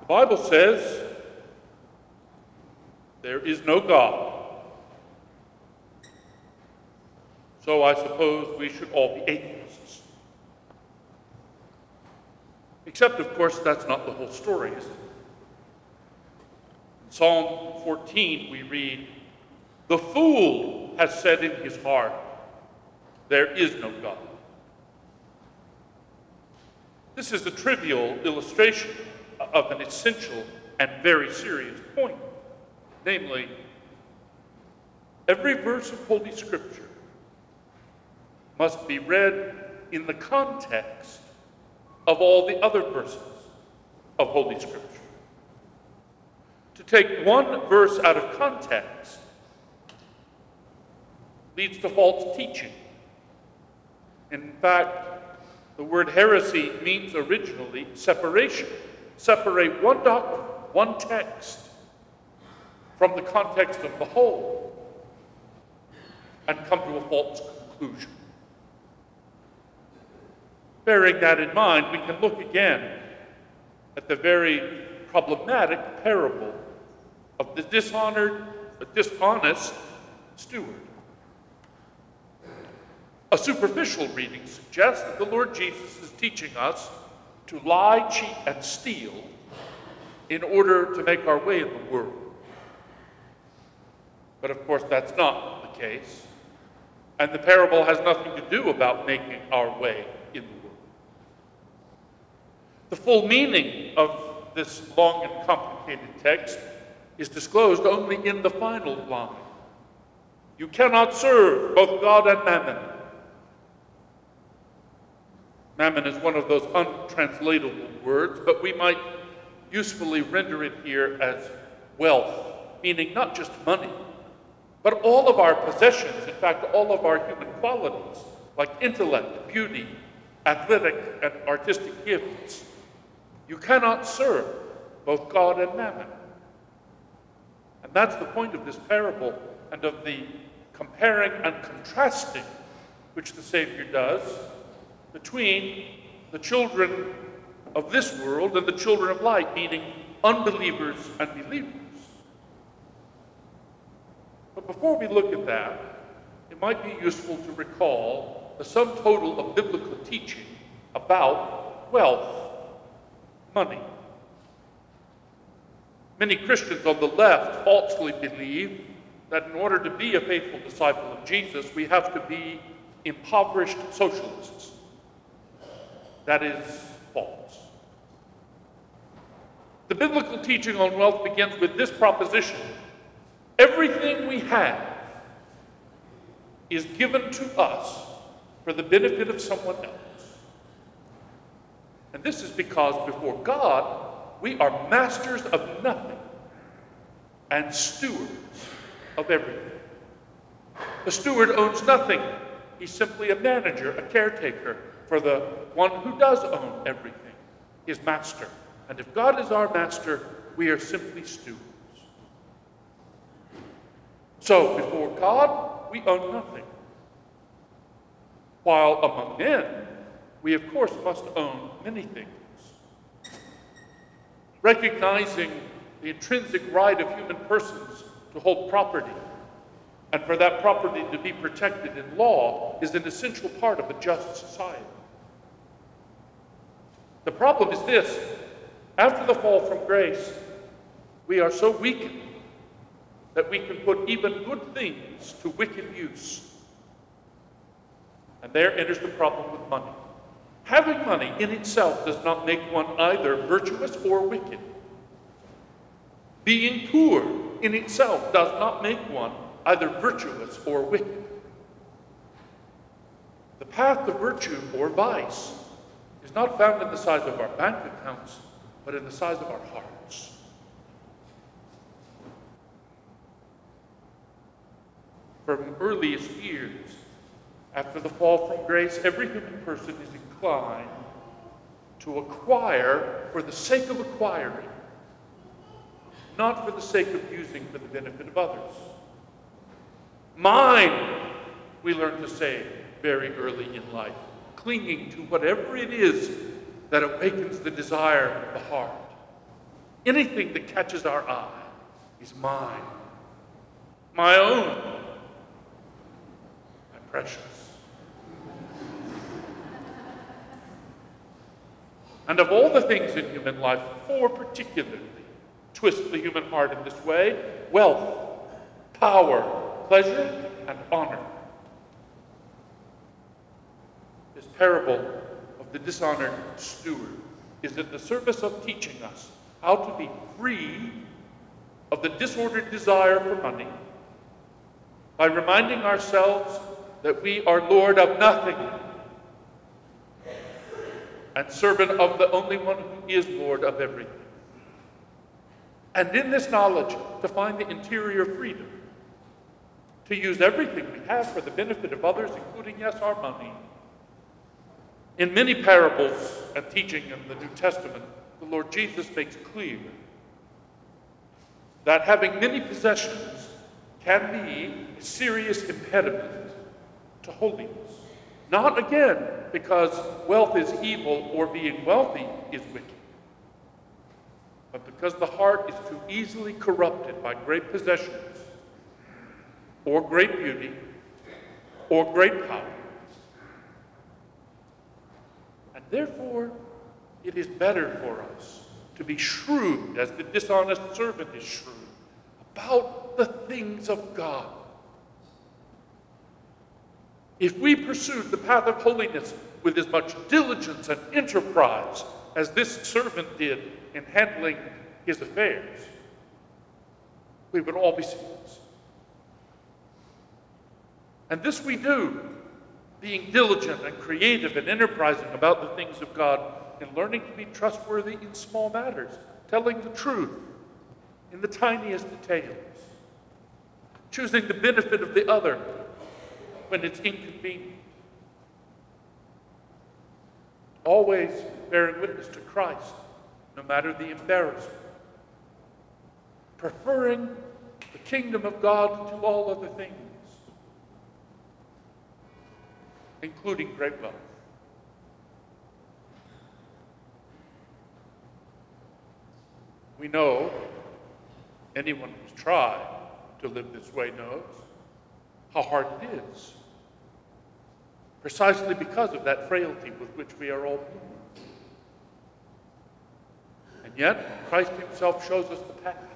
The Bible says there is no God. So I suppose we should all be atheists. Except, of course, that's not the whole story, is it? In Psalm 14, we read, "The fool has said in his heart, there is no God." This is a trivial illustration of an essential and very serious point. Namely, every verse of Holy Scripture must be read in the context of all the other verses of Holy Scripture. To take one verse out of context leads to false teaching. In fact, the word heresy means originally separation. Separate one doctrine, one text, from the context of the whole, and come to a false conclusion. Bearing that in mind, we can look again at the very problematic parable of the dishonest steward. A superficial reading suggests that the Lord Jesus is teaching us to lie, cheat, and steal in order to make our way in the world. But of course, that's not the case. And the parable has nothing to do about making our way in the world. The full meaning of this long and complicated text is disclosed only in the final line. You cannot serve both God and mammon. Mammon is one of those untranslatable words, but we might usefully render it here as wealth, meaning not just money, but all of our possessions, in fact, all of our human qualities, like intellect, beauty, athletic, and artistic gifts. You cannot serve both God and mammon. And that's the point of this parable and of the comparing and contrasting which the Savior does between the children of this world and the children of light, meaning unbelievers and believers. But before we look at that, it might be useful to recall the sum total of biblical teaching about wealth, money. Many Christians on the left falsely believe that in order to be a faithful disciple of Jesus, we have to be impoverished socialists. That is false. The biblical teaching on wealth begins with this proposition: everything we have is given to us for the benefit of someone else. And this is because before God, we are masters of nothing and stewards of everything. The steward owns nothing. He's simply a manager, a caretaker for the one who does own everything, his master. And if God is our master, we are simply stewards. So before God, we own nothing. While among men, we of course must own many things. Recognizing the intrinsic right of human persons to hold property, and for that property to be protected in law, is an essential part of a just society. The problem is this: after the fall from grace, we are so weakened that we can put even good things to wicked use. And there enters the problem with money. Having money in itself does not make one either virtuous or wicked. Being poor in itself does not make one either virtuous or wicked. The path to virtue or vice is not found in the size of our bank accounts, but in the size of our hearts. From earliest years, after the fall from grace, every human person is inclined to acquire for the sake of acquiring, not for the sake of using for the benefit of others. Mine, we learn to say very early in life, clinging to whatever it is that awakens the desire of the heart. Anything that catches our eye is mine, my own, my precious. And of all the things in human life, 4 particularly twist the human heart in this way: wealth, power, pleasure, and honor. This parable of the dishonored steward is at the service of teaching us how to be free of the disordered desire for money by reminding ourselves that we are Lord of nothing and servant of the only one who is Lord of everything. And in this knowledge, to find the interior freedom, to use everything we have for the benefit of others, including, yes, our money. In many parables and teaching in the New Testament, the Lord Jesus makes clear that having many possessions can be a serious impediment to holiness. Not, again, because wealth is evil or being wealthy is wicked, but because the heart is too easily corrupted by great possessions or great beauty or great power. And therefore, it is better for us to be shrewd, as the dishonest servant is shrewd, about the things of God. If we pursued the path of holiness with as much diligence and enterprise as this servant did in handling his affairs, we would all be saints. And this we do, being diligent and creative and enterprising about the things of God, and learning to be trustworthy in small matters, telling the truth in the tiniest details, choosing the benefit of the other when it's inconvenient, always bearing witness to Christ, no matter the embarrassment, preferring the kingdom of God to all other things, including great wealth. We know, anyone who's tried to live this way knows, how hard it is, precisely because of that frailty with which we are all born. And yet, Christ himself shows us the path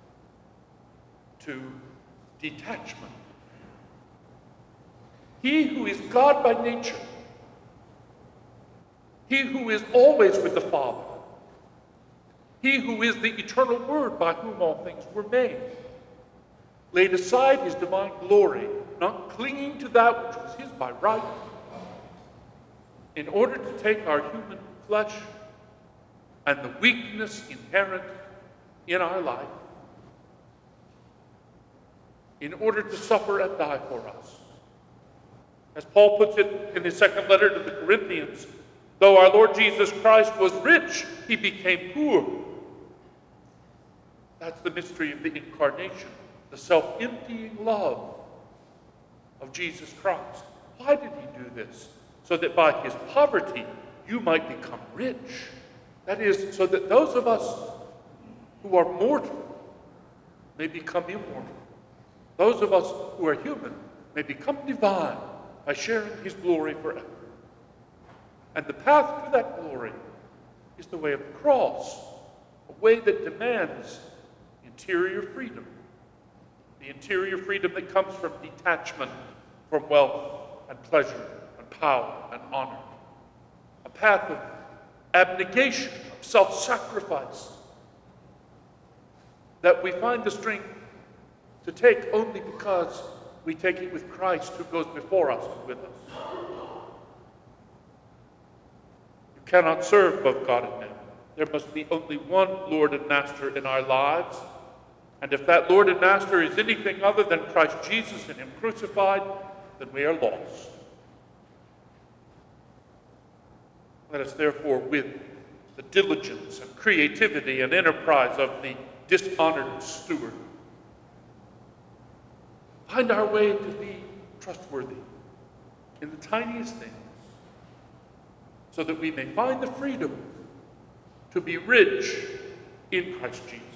to detachment. He who is God by nature, he who is always with the Father, he who is the eternal Word by whom all things were made, laid aside his divine glory, not clinging to that which was his by right, in order to take our human flesh and the weakness inherent in our life, in order to suffer and die for us. As Paul puts it in his second letter to the Corinthians, though our Lord Jesus Christ was rich, he became poor. That's the mystery of the incarnation, the self-emptying love of Jesus Christ. Why did he do this? So that by his poverty you might become rich. That is, so that those of us who are mortal may become immortal. Those of us who are human may become divine by sharing his glory forever. And the path to that glory is the way of the cross, a way that demands interior freedom, the interior freedom that comes from detachment from wealth and pleasure and power and honor, a path of abnegation, of self-sacrifice, that we find the strength to take only because we take it with Christ who goes before us and with us. You cannot serve both God and man. There must be only one Lord and Master in our lives. And if that Lord and Master is anything other than Christ Jesus and him crucified, then we are lost. Let us therefore, with the diligence and creativity and enterprise of the dishonored steward, find our way to be trustworthy in the tiniest things, so that we may find the freedom to be rich in Christ Jesus.